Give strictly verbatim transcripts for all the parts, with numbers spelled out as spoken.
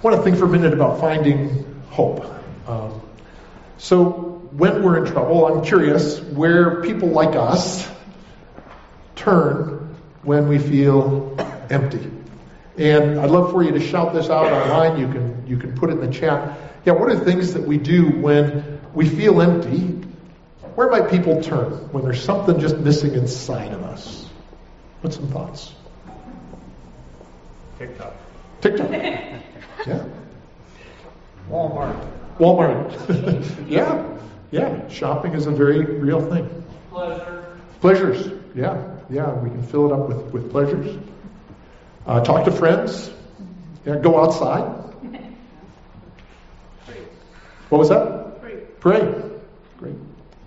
want to think for a minute about finding hope. Um, so when we're in trouble, I'm curious where people like us turn when we feel empty. And I'd love for you to shout this out online. You can you can put it in the chat. Yeah, what are the things that we do when we feel empty? Where might people turn when there's something just missing inside of us? What's some thoughts? TikTok. TikTok. Yeah. Walmart. Walmart. yeah. Yeah. Shopping is a very real thing. Pleasure. Pleasures. Yeah. Yeah. We can fill it up with, with pleasures. Uh, talk to friends. Yeah. Go outside. What was that? Pray. Pray. Great.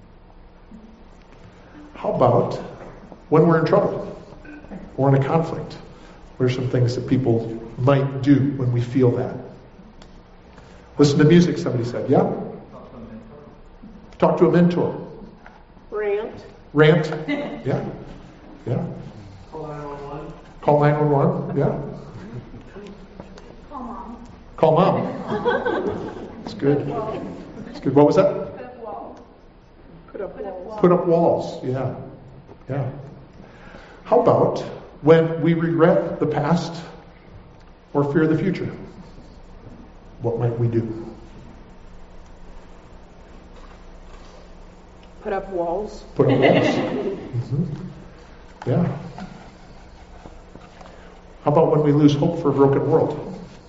How about when we're in trouble or in a conflict? What are some things that people might do when we feel that? Listen to music, somebody said. Yeah? Talk to a mentor. Rant. Rant. Yeah. Yeah. Call nine one one. Call nine one one. Yeah. Call mom. Call mom. That's good. That's good. What was that? Put up wall. Put up walls. Put up walls. Yeah. Yeah. How about when we regret the past or fear the future? What might we do? Put up walls. Put up walls. Mm-hmm. Yeah. How about when we lose hope for a broken world?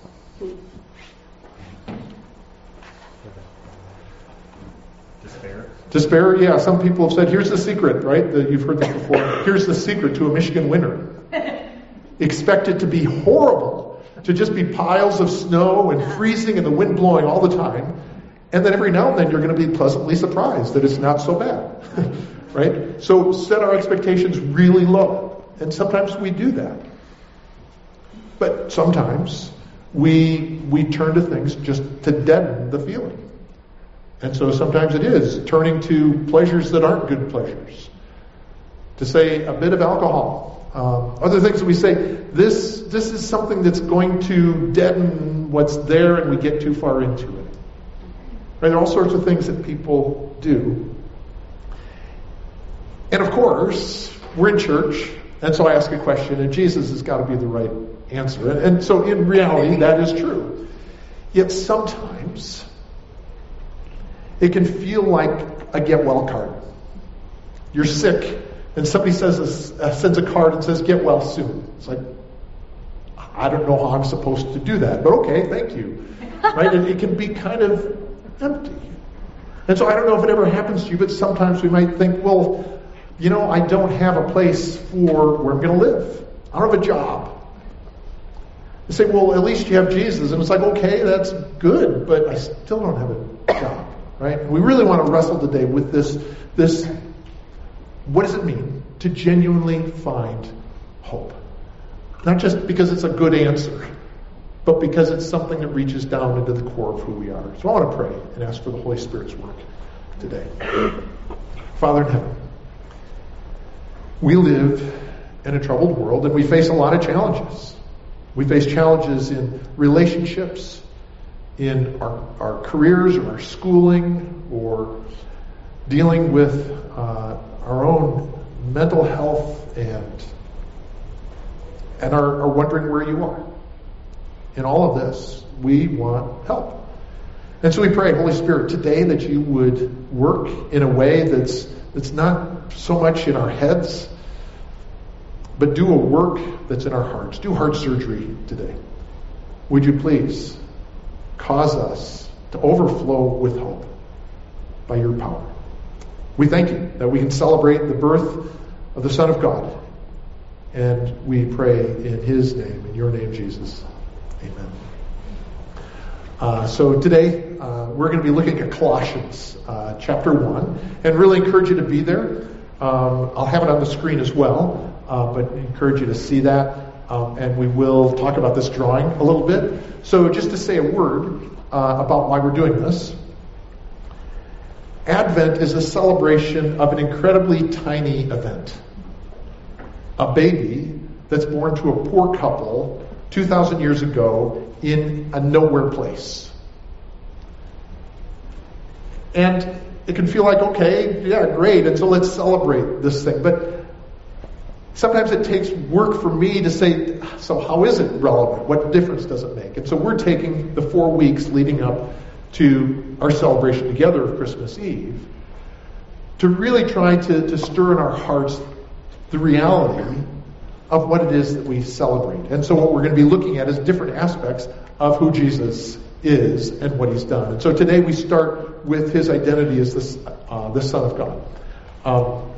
Despair. Despair, yeah. Some people have said, here's the secret, right? That you've heard this before. Here's the secret to a Michigan winter. Expect it to be horrible, to just be piles of snow and freezing and the wind blowing all the time. And then every now and then you're going to be pleasantly surprised that it's not so bad, right? So set our expectations really low. And sometimes we do that. But sometimes we we turn to things just to deaden the feeling. And so sometimes it is turning to pleasures that aren't good pleasures. To say a bit of alcohol. Um, other things that we say, this this is something that's going to deaden what's there and we get too far into it. Right? There are all sorts of things that people do. And of course, we're in church, and so I ask a question, and Jesus has got to be the right answer. And, and so in reality, that is true. Yet sometimes it can feel like a get well card. You're sick, and somebody says uh, sends a card and says, get well soon. It's like, I don't know how I'm supposed to do that, but okay, thank you. Right? And it can be kind of empty. And so I don't know if it ever happens to you, but sometimes we might think, well, you know, I don't have a place for where I'm going to live. I don't have a job. You say, well, at least you have Jesus. And it's like, okay, that's good, but I still don't have a job. Right? We really want to wrestle today with this, this, what does it mean to genuinely find hope? Not just because it's a good answer, but because it's something that reaches down into the core of who we are. So I want to pray and ask for the Holy Spirit's work today. Father in heaven, we live in a troubled world and we face a lot of challenges. We face challenges in relationships, in our, our careers or our schooling, or dealing with uh, our own mental health and and are, are wondering where you are. In all of this, we want help. And so we pray, Holy Spirit, today that you would work in a way that's that's not so much in our heads, but do a work that's in our hearts. Do heart surgery today. Would you please cause us to overflow with hope by your power. We thank you that we can celebrate the birth of the Son of God. And we pray in his name, in your name, Jesus. Amen. Uh, so today, uh, we're going to be looking at Colossians uh, chapter one, and really encourage you to be there. Um, I'll have it on the screen as well, uh, but encourage you to see that. Um, and we will talk about this drawing a little bit. So just to say a word uh, about why we're doing this. Advent is a celebration of an incredibly tiny event. A baby that's born to a poor couple two thousand years ago in a nowhere place. And it can feel like, okay, yeah, great, and so let's celebrate this thing. But sometimes it takes work for me to say, so how is it relevant? What difference does it make? And so we're taking the four weeks leading up to our celebration together of Christmas Eve to really try to, to stir in our hearts the reality of what it is that we celebrate. And so what we're going to be looking at is different aspects of who Jesus is and what he's done. And so today we start with his identity as the, uh, the Son of God. Um,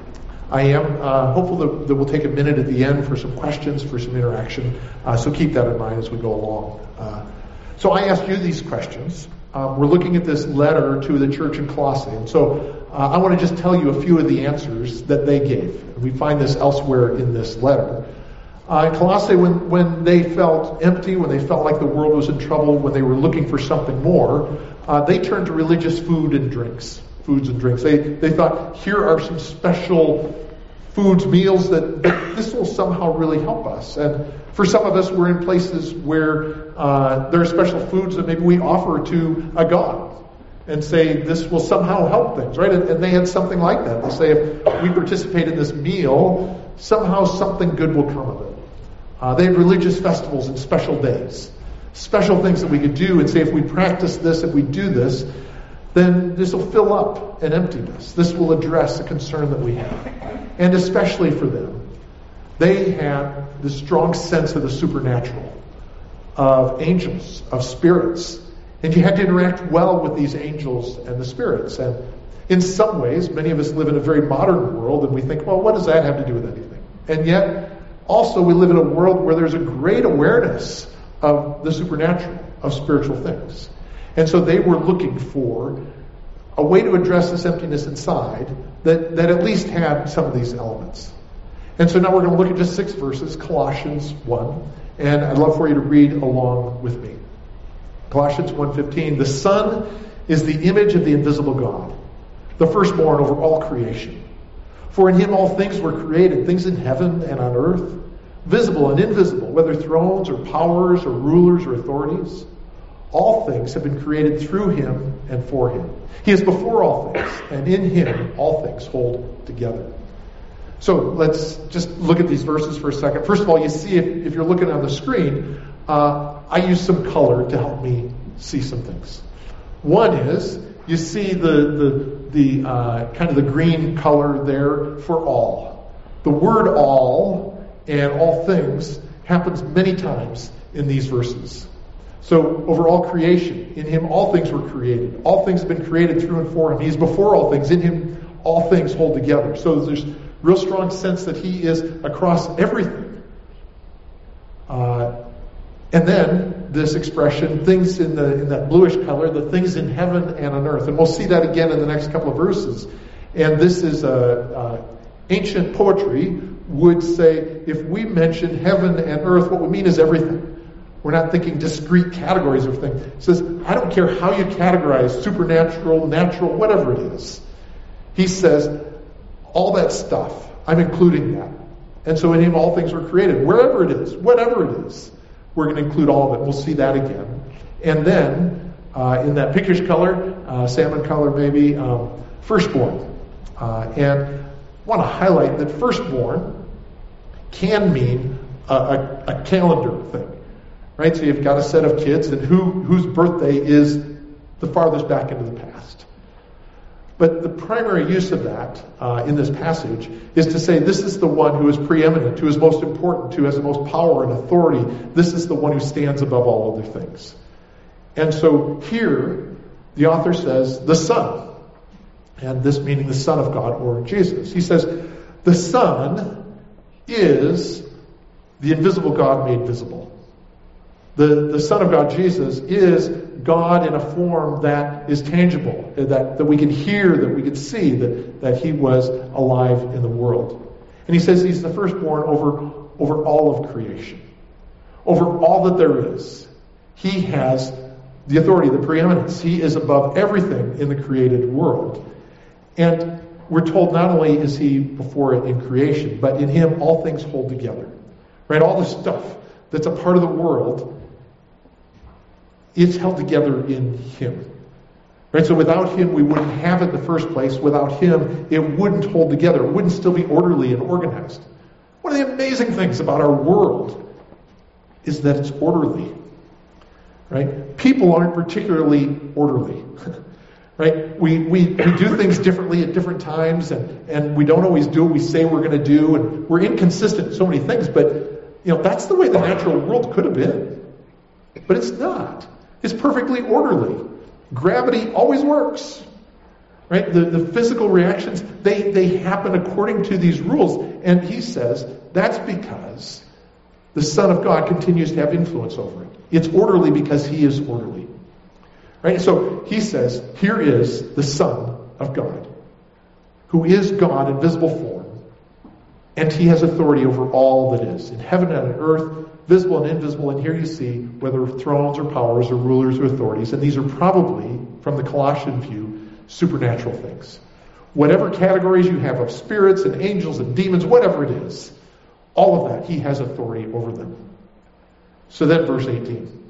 I am uh, hopeful that, that we'll take a minute at the end for some questions, for some interaction. Uh, so keep that in mind as we go along. Uh, so I asked you these questions. Um, we're looking at this letter to the church in Colossae. And so uh, I want to just tell you a few of the answers that they gave. We find this elsewhere in this letter. Uh, in Colossae, when, when they felt empty, when they felt like the world was in trouble, when they were looking for something more, uh, they turned to religious food and drinks. Foods and drinks. They, they thought, here are some special foods, meals that, that this will somehow really help us. And for some of us, we're in places where uh, there are special foods that maybe we offer to a god and say this will somehow help things, right? And, and they had something like that. They say if we participate in this meal, somehow something good will come of it. Uh, they had religious festivals and special days, special things that we could do and say if we practice this, if we do this, then this will fill up an emptiness. This will address a concern that we have. And especially for them, they had this strong sense of the supernatural, of angels, of spirits. And you had to interact well with these angels and the spirits. And in some ways, many of us live in a very modern world and we think, well, what does that have to do with anything? And yet, also we live in a world where there's a great awareness of the supernatural, of spiritual things. And so they were looking for a way to address this emptiness inside that, that at least had some of these elements. And so now we're going to look at just six verses, Colossians one, and I'd love for you to read along with me. Colossians one fifteen, the Son is the image of the invisible God, the firstborn over all creation. For in him all things were created, things in heaven and on earth, visible and invisible, whether thrones or powers or rulers or authorities. All things have been created through him and for him. He is before all things, and in him all things hold together. So let's just look at these verses for a second. First of all, you see, if, if you're looking on the screen, uh, I use some color to help me see some things. One is, you see the, the, the uh, kind of the green color there for all. The word all and all things happens many times in these verses. So, over all creation, in him all things were created. All things have been created through and for him. He is before all things. In him all things hold together. So there's real strong sense that he is across everything. Uh, and then this expression, things in the in that bluish color, the things in heaven and on earth. And we'll see that again in the next couple of verses. And this is a, uh, ancient poetry would say, if we mention heaven and earth, what we mean is everything. We're not thinking discrete categories of things. It says, I don't care how you categorize supernatural, natural, whatever it is. He says, all that stuff, I'm including that. And so in him all things were created. Wherever it is, whatever it is, we're going to include all of it. We'll see that again. And then, uh, in that pinkish color, uh, salmon color maybe, um, firstborn. Uh, and I want to highlight that firstborn can mean a, a, a calendar thing. Right, so you've got a set of kids, and who whose birthday is the farthest back into the past. But the primary use of that uh, in this passage is to say this is the one who is preeminent, who is most important, who has the most power and authority. This is the one who stands above all other things. And so here, the author says the Son, and this meaning the Son of God or Jesus. He says the Son is the invisible God made visible. The, the Son of God, Jesus, is God in a form that is tangible, that, that we can hear, that we can see, that, that he was alive in the world. And he says he's the firstborn over, over all of creation. Over all that there is. He has the authority, the preeminence. He is above everything in the created world. And we're told not only is he before it in creation, but in him all things hold together. Right? All the stuff that's a part of the world, it's held together in Him. Right? So without Him, we wouldn't have it in the first place. Without Him, it wouldn't hold together. It wouldn't still be orderly and organized. One of the amazing things about our world is that it's orderly. Right? People aren't particularly orderly. Right? We, we, we do things differently at different times, and, and we don't always do what we say we're going to do, and we're inconsistent in so many things, but you know, that's the way the natural world could have been. But it's not. It's perfectly orderly. Gravity always works. Right? The, the physical reactions, they, they happen according to these rules. And he says that's because the Son of God continues to have influence over it. It's orderly because He is orderly. Right? So he says, here is the Son of God, who is God in visible form, and He has authority over all that is, in heaven and on earth, visible and invisible. And here you see whether thrones or powers or rulers or authorities, and these are probably, from the Colossian view, supernatural things. Whatever categories you have of spirits and angels and demons, whatever it is, all of that, He has authority over them. So then verse eighteen.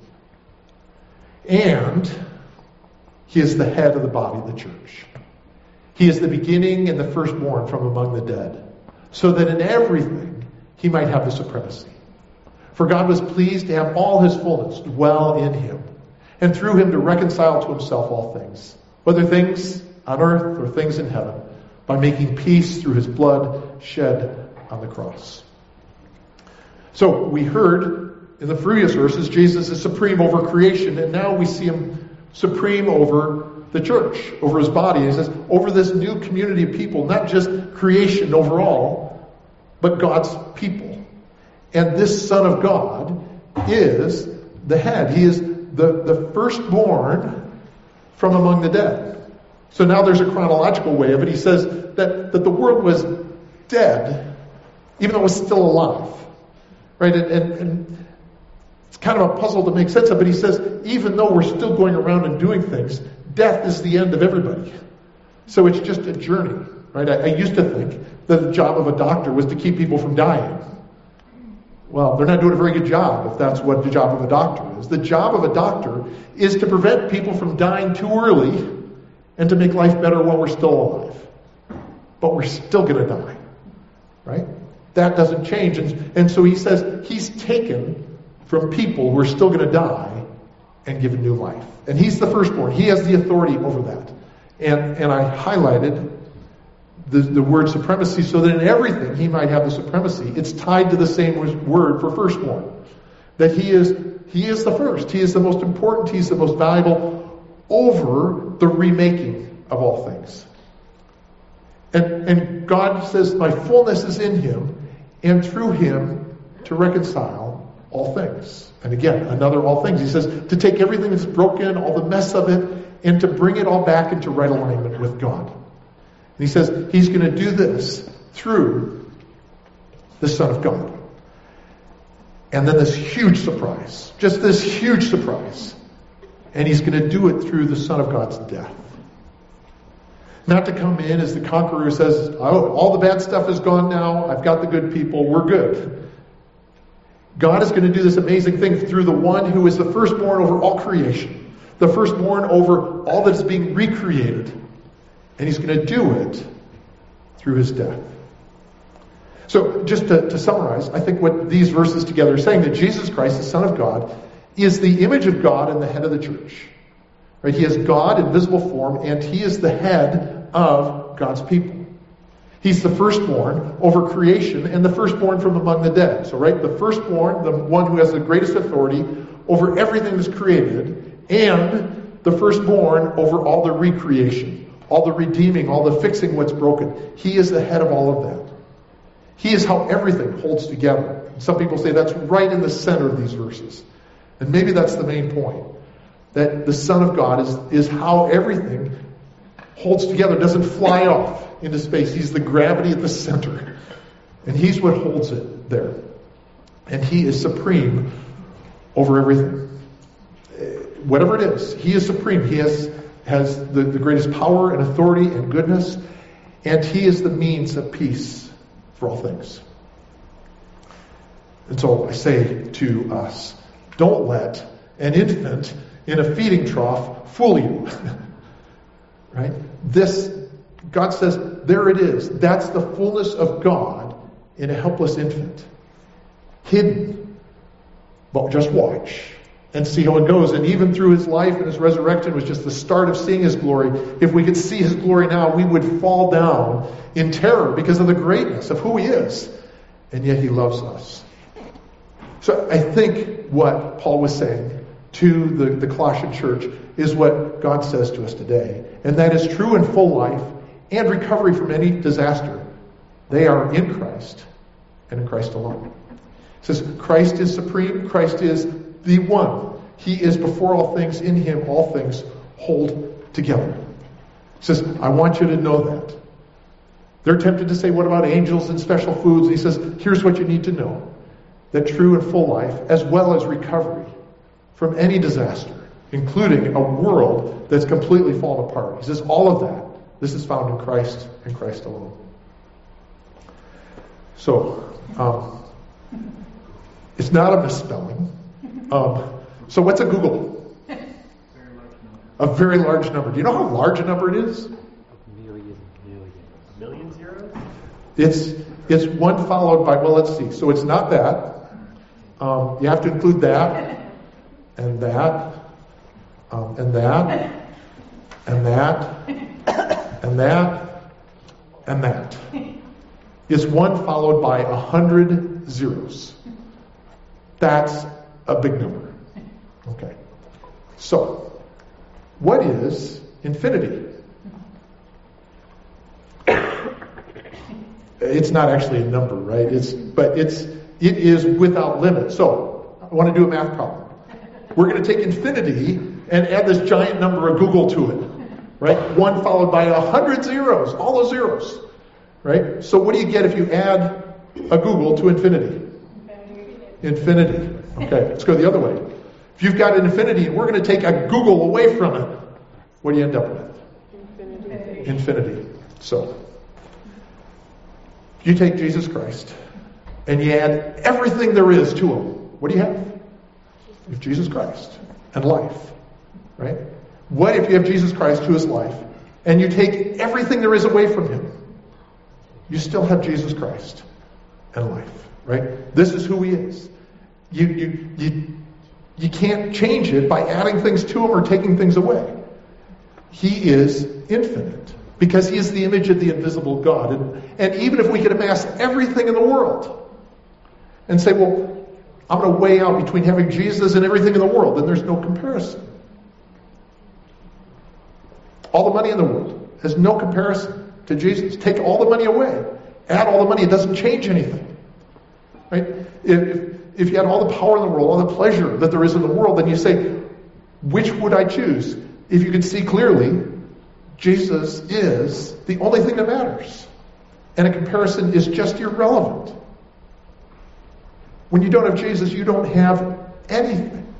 And He is the head of the body of the church. He is the beginning and the firstborn from among the dead, so that in everything He might have the supremacy. For God was pleased to have all His fullness dwell in Him, and through Him to reconcile to Himself all things, whether things on earth or things in heaven, by making peace through His blood shed on the cross. So we heard in the previous verses, Jesus is supreme over creation, and now we see Him supreme over the church, over His body. And He says, over this new community of people, not just creation overall, but God's people. And this Son of God is the head. He is the, the firstborn from among the dead. So now there's a chronological way of it. He says that, that the world was dead, even though it was still alive. Right? And, and, and it's kind of a puzzle to make sense of, but he says, even though we're still going around and doing things, death is the end of everybody. So it's just a journey. Right? I, I used to think that the job of a doctor was to keep people from dying. Well, they're not doing a very good job if that's what the job of a doctor is. The job of a doctor is to prevent people from dying too early and to make life better while we're still alive. But we're still going to die. Right? That doesn't change. And, and so he says He's taken from people who are still going to die and given new life. And He's the firstborn. He has the authority over that. And, and I highlighted The, the word supremacy, so that in everything He might have the supremacy. It's tied to the same word for firstborn. That He is He is the first. He is the most important. He's the most valuable over the remaking of all things. And, and God says, my fullness is in Him, and through Him to reconcile all things. And again, another all things. He says to take everything that's broken, all the mess of it, and to bring it all back into right alignment with God. And He says He's going to do this through the Son of God. And then this huge surprise, just this huge surprise. And He's going to do it through the Son of God's death. Not to come in as the conqueror who says, oh, all the bad stuff is gone now, I've got the good people, we're good. God is going to do this amazing thing through the one who is the firstborn over all creation. The firstborn over all that is being recreated. And He's going to do it through His death. So just to, to summarize, I think what these verses together are saying, that Jesus Christ, the Son of God, is the image of God and the head of the church. Right? He is God in visible form, and He is the head of God's people. He's the firstborn over creation and the firstborn from among the dead. So, right, the firstborn, the one who has the greatest authority over everything that's created, and the firstborn over all the recreation, all the redeeming, all the fixing what's broken. He is the head of all of that. He is how everything holds together. Some people say that's right in the center of these verses. And maybe that's the main point. That the Son of God is, is how everything holds together, doesn't fly off into space. He's the gravity at the center. And He's what holds it there. And He is supreme over everything. Whatever it is, He is supreme. He has, has the, the greatest power and authority and goodness. And He is the means of peace for all things. And so I say to us, don't let an infant in a feeding trough fool you. Right? This, God says, there it is. That's the fullness of God in a helpless infant. Hidden. But just watch and see how it goes. And even through his life and his resurrection was just the start of seeing his glory. If we could see his glory now, we would fall down in terror because of the greatness of who he is. And yet he loves us. So I think what Paul was saying to the, the Colossian church is what God says to us today. And that is true in full life and recovery from any disaster. They are in Christ and in Christ alone. It says Christ is supreme. Christ is the one. He is before all things. In him all things hold together. It says, I want you to know that. They're tempted to say, what about angels and special foods? He says, here's what you need to know. That true and full life, as well as recovery from any disaster, including a world that's completely fallen apart. He says all of that, this is found in Christ and Christ alone. So, um, it's not a misspelling. Um, so what's a Google? A very large number. Do you know how large a number it is? Million, million. A million zeros? It's it's one followed by, well, let's see. So it's not that. Um, you have to include that, and that, um, and that, and that, and that, and that. It's one followed by a hundred zeros. That's a big number. Okay. So, what is infinity? It's not actually a number, right? It's but it's it is without limit. So, I want to do a math problem. We're going to take infinity and add this giant number of Google to it, right? One followed by a hundred zeros, all those zeros, right? So, what do you get if you add a Google to infinity? Infinity. Okay, let's go the other way. If you've got an infinity and we're going to take a Google away from it, what do you end up with? Infinity. Infinity. So, you take Jesus Christ and you add everything there is to him. What do you have? You have Jesus Christ and life, right? What if you have Jesus Christ to his life and you take everything there is away from him? You still have Jesus Christ and life, right? This is who he is. You you you you can't change it by adding things to him or taking things away. He is infinite because he is the image of the invisible God. And, and even if we could amass everything in the world and say, well, I'm going to weigh out between having Jesus and everything in the world, then there's no comparison. All the money in the world has no comparison to Jesus. Take all the money away. Add all the money. It doesn't change anything. Right? If, if you had all the power in the world, all the pleasure that there is in the world, then you say, which would I choose? If you can see clearly, Jesus is the only thing that matters. And a comparison is just irrelevant. When you don't have Jesus, you don't have anything.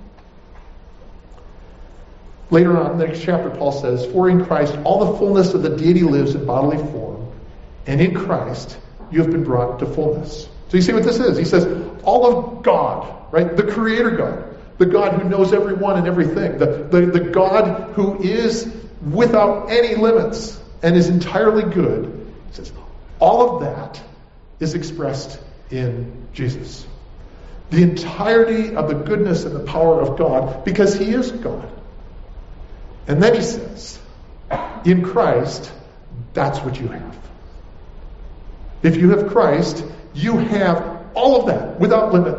Later on in the next chapter, Paul says, for in Christ all the fullness of the deity lives in bodily form, and in Christ you have been brought to fullness. So you see what this is? He says, all of God, right? The Creator God, the God who knows everyone and everything, the, the, the God who is without any limits and is entirely good. He says, all of that is expressed in Jesus. The entirety of the goodness and the power of God, because he is God. And then he says, in Christ, that's what you have. If you have Christ, you have all of that without limit.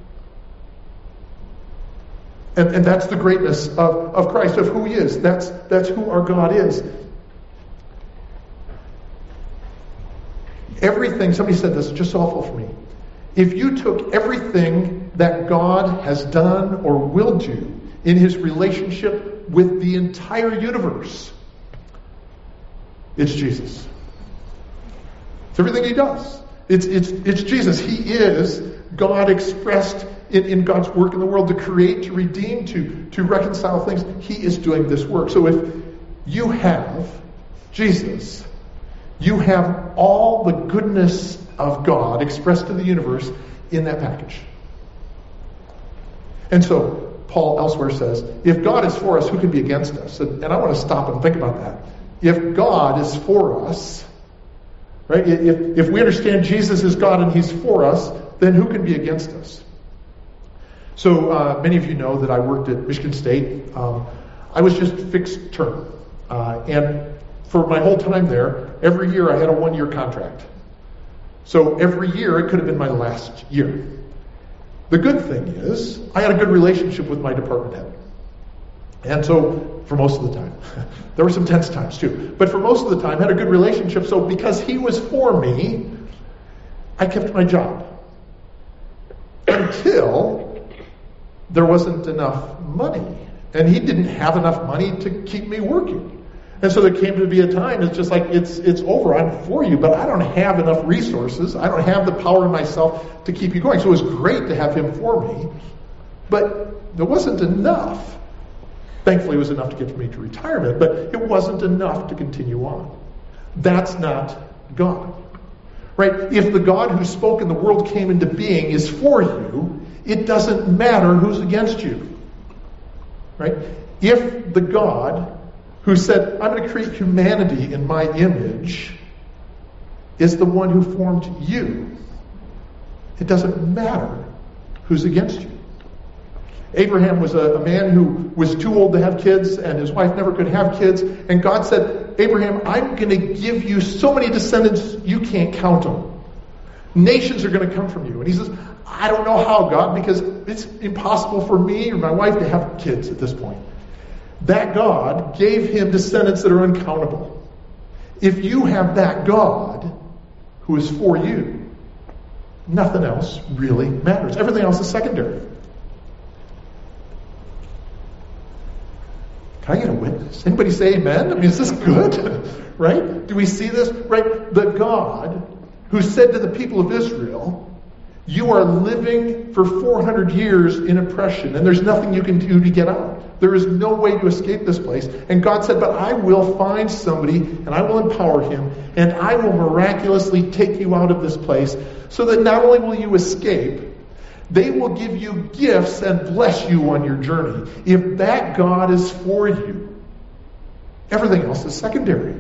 And, and that's the greatness of, of Christ, of who he is. That's, that's who our God is. Everything, somebody said this, just so awful for me. If you took everything that God has done or will do in his relationship with the entire universe, it's Jesus. It's everything he does. It's, it's, it's Jesus. He is God expressed in, in God's work in the world to create, to redeem, to, to reconcile things. He is doing this work. So if you have Jesus, you have all the goodness of God expressed to the universe in that package. And so Paul elsewhere says, if God is for us, who can be against us? And, and I want to stop and think about that. If God is for us, right? If, if we understand Jesus is God and he's for us, then who can be against us? So uh, many of you know that I worked at Michigan State. Um, I was just fixed term. Uh, and for my whole time there, every year I had a one-year contract. So every year it could have been my last year. The good thing is, I had a good relationship with my department head. And so, for most of the time, there were some tense times too, but for most of the time, I had a good relationship. So because he was for me, I kept my job. Until there wasn't enough money. And he didn't have enough money to keep me working. And so there came to be a time, it's just like, it's it's over, I'm for you, but I don't have enough resources, I don't have the power in myself to keep you going. So it was great to have him for me, but there wasn't enough. Thankfully it was enough to get me to retirement, but it wasn't enough to continue on. That's not God. Right? If the God who spoke and the world came into being is for you, it doesn't matter who's against you. Right? If the God who said, I'm going to create humanity in my image, is the one who formed you, it doesn't matter who's against you. Abraham was a, a man who was too old to have kids, and his wife never could have kids, and God said, Abraham, I'm going to give you so many descendants you can't count them. Nations are going to come from you. And he says, I don't know how, God, because it's impossible for me or my wife to have kids at this point. That God gave him descendants that are uncountable. If you have that God who is for you, nothing else really matters. Everything else is secondary. Can I get a witness? Anybody say amen? I mean, is this good? Right? Do we see this? Right? The God who said to the people of Israel, you are living for four hundred years in oppression, and there's nothing you can do to get out. There is no way to escape this place. And God said, but I will find somebody, and I will empower him, and I will miraculously take you out of this place, so that not only will you escape, they will give you gifts and bless you on your journey. If that God is for you, everything else is secondary.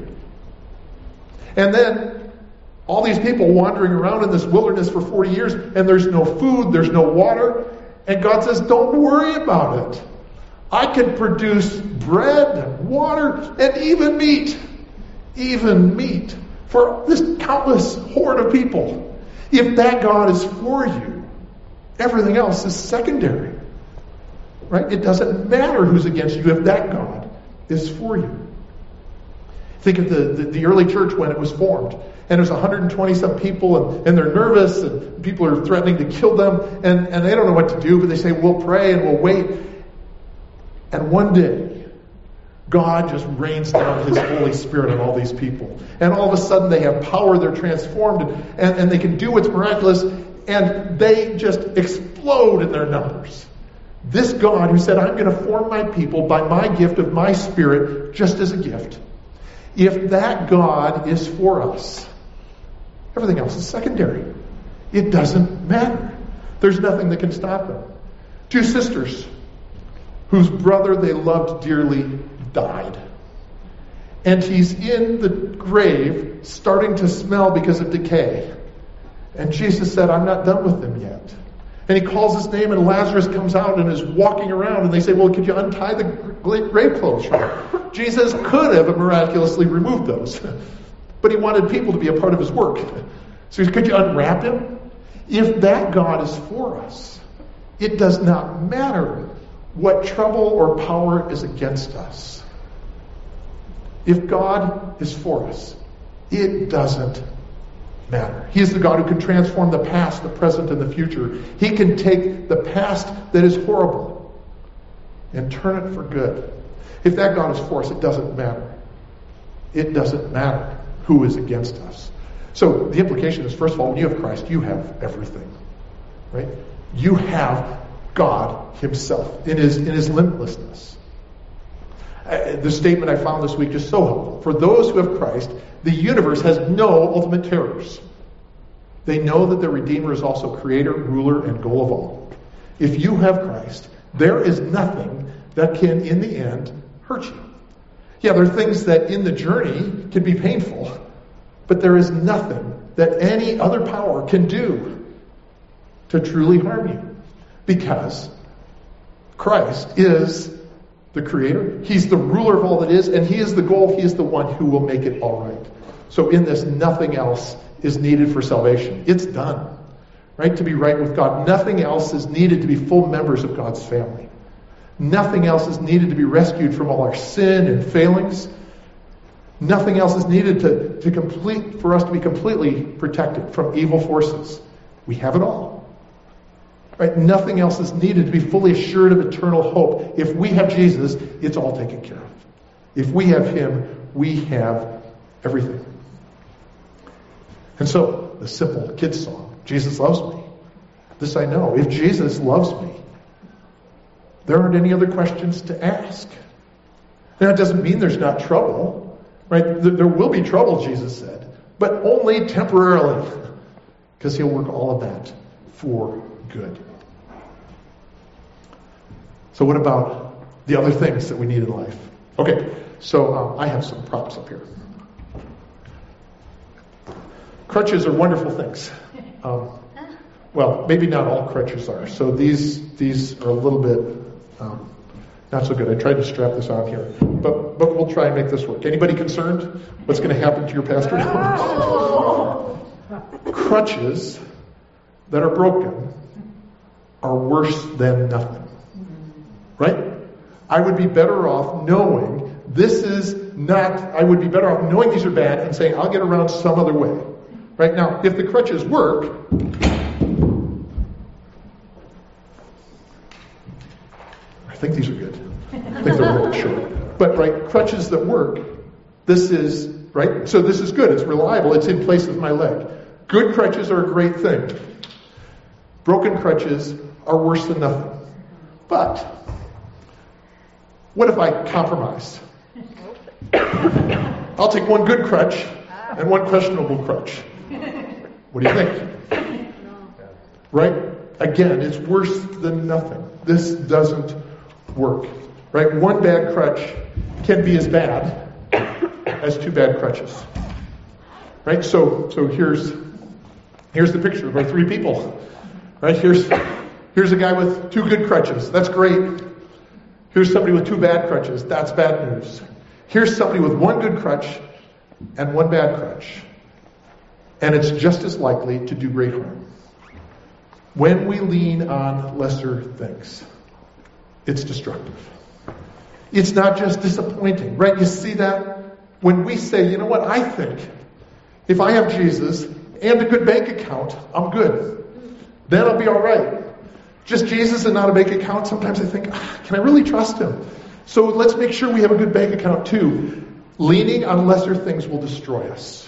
And then all these people wandering around in this wilderness for forty years, and there's no food, there's no water. And God says, don't worry about it. I can produce bread and water and even meat. Even meat for this countless horde of people. If that God is for you, everything else is secondary. Right? It doesn't matter who's against you if that God is for you. Think of the, the, the early church when it was formed. And there's one hundred twenty some people, and, and they're nervous, and people are threatening to kill them, and, and they don't know what to do, but they say, we'll pray and we'll wait. And one day, God just rains down his Holy Spirit on all these people. And all of a sudden they have power, they're transformed, and, and, and they can do what's miraculous, and they just explode in their numbers. This God who said, I'm going to form my people by my gift of my Spirit, just as a gift. If that God is for us, everything else is secondary. It doesn't matter. There's nothing that can stop them. Two sisters whose brother they loved dearly died. And he's in the grave starting to smell because of decay. And Jesus said, I'm not done with him yet. And he calls his name, and Lazarus comes out and is walking around, and they say, well, could you untie the grave clothes from him? Jesus could have miraculously removed those. But he wanted people to be a part of his work. So he said, could you unwrap him? If that God is for us, it does not matter what trouble or power is against us. If God is for us, it doesn't matter. He is the God who can transform the past, the present, and the future. He can take the past that is horrible and turn it for good. If that God is for us, it doesn't matter. It doesn't matter who is against us. So the implication is, first of all, when you have Christ, you have everything. Right? You have God himself in his, in his limitlessness. Uh, the statement I found this week is so helpful. For those who have Christ, the universe has no ultimate terrors. They know that the Redeemer is also creator, ruler, and goal of all. If you have Christ, There is nothing that can, in the end, hurt you. Yeah, there are things that in the journey can be painful, but there is nothing that any other power can do to truly harm you, because Christ is the creator. He's the ruler of all that is, and he is the goal. He is the one who will make it all right. So in this, nothing else is needed for salvation. It's done. Right? To be right with God. Nothing else is needed to be full members of God's family. Nothing else is needed to be rescued from all our sin and failings. Nothing else is needed to, to complete for us to be completely protected from evil forces. We have it all. Right? Nothing else is needed to be fully assured of eternal hope. If we have Jesus, it's all taken care of. If we have him, we have everything. And so, the simple kids song, Jesus loves me. This I know. If Jesus loves me, there aren't any other questions to ask. Now, it doesn't mean there's not trouble. Right? There will be trouble, Jesus said, but only temporarily, because he'll work all of that for good. So what about the other things that we need in life? Okay, so um, I have some props up here. Crutches are wonderful things. Um, well, maybe not all crutches are. So these these are a little bit um, not so good. I tried to strap this on here, but but we'll try and make this work. Anybody concerned? What's going to happen to your pastor? Crutches that are broken are worse than nothing. Right? I would be better off knowing this is not, I would be better off knowing these are bad and saying, I'll get around some other way. Right? Now, if the crutches work, I think these are good. I think they're a little short. But, right, crutches that work, this is, right? So this is good. It's reliable. It's in place of my leg. Good crutches are a great thing. Broken crutches are worse than nothing. But what if I compromise? I'll take one good crutch and one questionable crutch. What do you think? Right? Again, it's worse than nothing. This doesn't work. Right? One bad crutch can be as bad as two bad crutches. Right? So so here's here's the picture of our three people. Right? Here's here's a guy with two good crutches. That's great. Here's somebody with two bad crutches. That's bad news. Here's somebody with one good crutch and one bad crutch. And it's just as likely to do great harm. When we lean on lesser things, it's destructive. It's not just disappointing, right? You see that? When we say, you know what, I think if I have Jesus and a good bank account, I'm good. Then I'll be all right. Just Jesus and not a bank account, sometimes I think, ah, can I really trust him? So let's make sure we have a good bank account too. Leaning on lesser things will destroy us.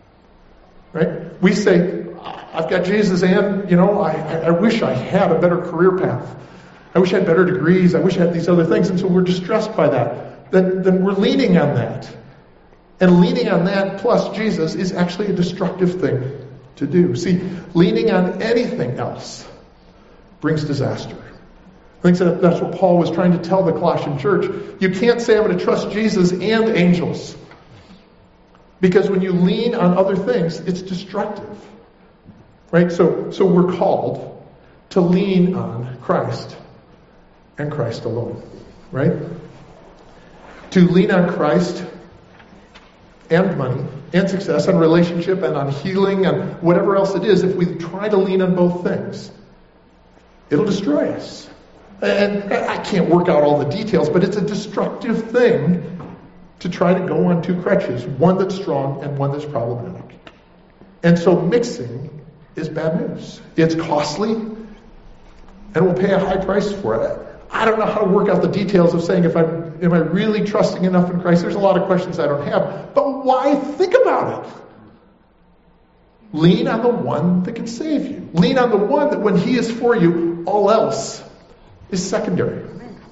Right? We say, I've got Jesus and, you know, I, I wish I had a better career path. I wish I had better degrees. I wish I had these other things. And so we're distressed by that. Then, then we're leaning on that. And leaning on that plus Jesus is actually a destructive thing to do. See, leaning on anything else brings disaster. I think that that's what Paul was trying to tell the Colossian church. You can't say I'm going to trust Jesus and angels. Because when you lean on other things, it's destructive. Right? So, so we're called to lean on Christ and Christ alone. Right? To lean on Christ and money and success and relationship and on healing and whatever else it is, if we try to lean on both things, it'll destroy us. And I can't work out all the details, but it's a destructive thing to try to go on two crutches, one that's strong and one that's problematic. And so mixing is bad news. It's costly, and we'll pay a high price for it. I don't know how to work out the details of saying if I'm, am I really trusting enough in Christ? There's a lot of questions I don't have. But why think about it? Lean on the one that can save you. Lean on the one that when he is for you, all else is secondary.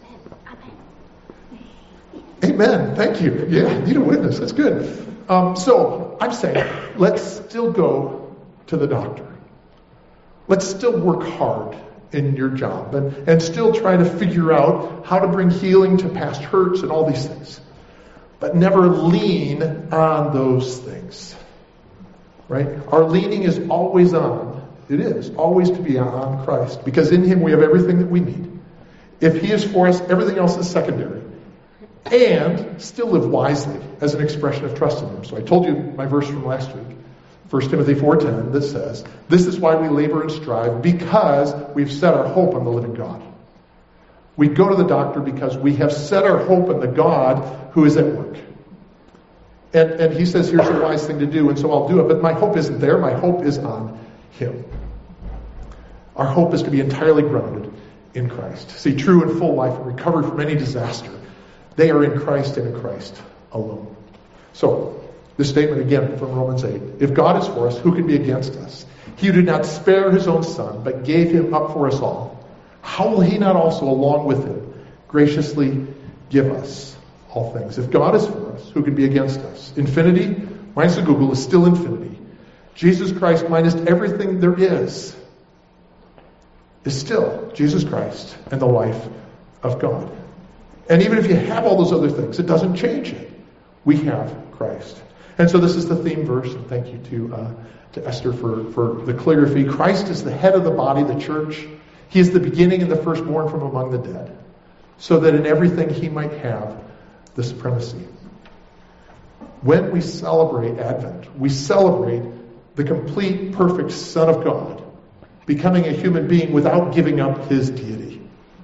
Amen. Thank you. Yeah, I need a witness. That's good. Um, so I'm saying, let's still go to the doctor. Let's still work hard in your job and, and still try to figure out how to bring healing to past hurts and all these things. But never lean on those things. Right? Our leaning is always on, it is, always to be on Christ. Because in Him we have everything that we need. If He is for us, everything else is secondary. And still live wisely as an expression of trust in Him. So I told you my verse from last week, First Timothy four ten, that says, "This is why we labor and strive, because we've set our hope on the living God." We go to the doctor because we have set our hope on the God who is at work. And, and He says, here's the wise thing to do, and so I'll do it. But my hope isn't there. My hope is on Him. Our hope is to be entirely grounded in Christ. See, true and full life and recovery from any disaster, they are in Christ and in Christ alone. So, this statement again from Romans eight. If God is for us, who can be against us? He who did not spare His own Son, but gave Him up for us all, how will He not also, along with Him, graciously give us all things? If God is for us, who can be against us? Infinity, minus the Google, is still infinity. Jesus Christ minus everything there is, is still Jesus Christ and the life of God. And even if you have all those other things, it doesn't change it. We have Christ. And so this is the theme verse, and thank you to uh, to Esther for, for the calligraphy. Christ is the head of the body, the church. He is the beginning and the firstborn from among the dead, so that in everything He might have the supremacy. When we celebrate Advent, we celebrate the complete, perfect Son of God becoming a human being without giving up His deity,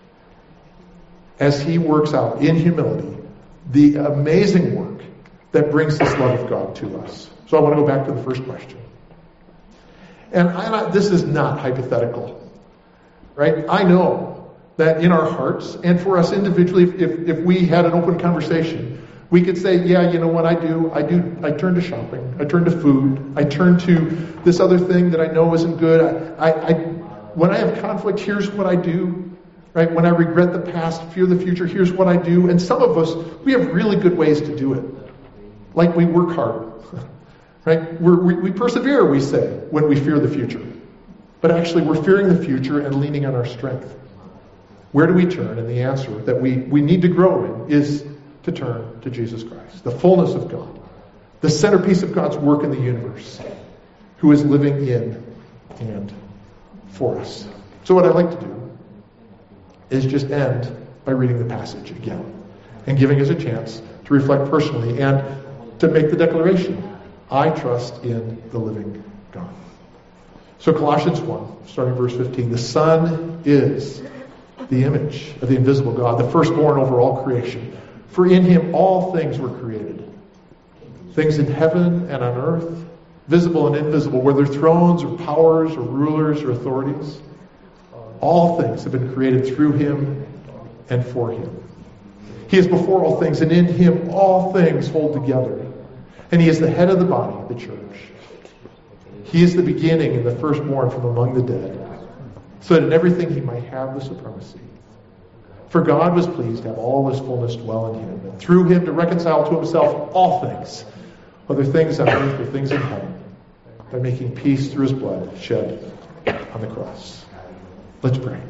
as He works out in humility the amazing work that brings this love of God to us. So I want to go back to the first question. And I, this is not hypothetical, right? I know that in our hearts, and for us individually, if, if we had an open conversation, we could say, yeah, you know what I do? I do. I turn to shopping. I turn to food. I turn to this other thing that I know isn't good. I, I, I when I have conflict, here's what I do. Right? When I regret the past, fear the future, here's what I do. And some of us, we have really good ways to do it. Like we work hard. Right? We're, we, we persevere, we say, when we fear the future. But actually, we're fearing the future and leaning on our strength. Where do we turn? And the answer that we, we need to grow in is to turn to Jesus Christ, the fullness of God, the centerpiece of God's work in the universe, who is living in and for us. So what I'd like to do is just end by reading the passage again and giving us a chance to reflect personally and to make the declaration, I trust in the living God. So Colossians one, starting verse fifteen, the Son is the image of the invisible God, the firstborn over all creation. For in Him all things were created, things in heaven and on earth, visible and invisible, whether thrones or powers or rulers or authorities. All things have been created through Him and for Him. He is before all things, and in Him all things hold together. And He is the head of the body, the church. He is the beginning and the firstborn from among the dead, so that in everything He might have the supremacy. For God was pleased to have all His fullness dwell in Him, and through Him to reconcile to Himself all things, whether things on earth or things in heaven, by making peace through His blood shed on the cross. Let's pray.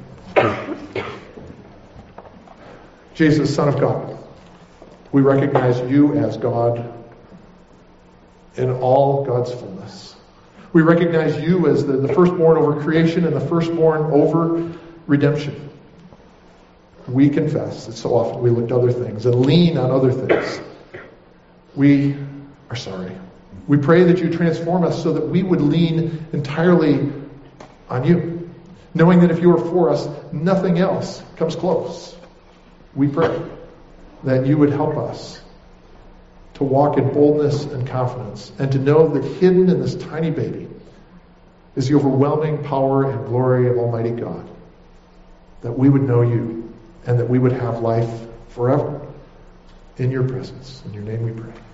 Jesus, Son of God, we recognize You as God in all God's fullness. We recognize You as the, the firstborn over creation and the firstborn over redemption. We confess that so often we look to other things and lean on other things. We are sorry. We pray that You transform us so that we would lean entirely on You, knowing that if You are for us, nothing else comes close. We pray that You would help us to walk in boldness and confidence, and to know that hidden in this tiny baby is the overwhelming power and glory of Almighty God. That we would know You, and that we would have life forever in Your presence. In Your name we pray.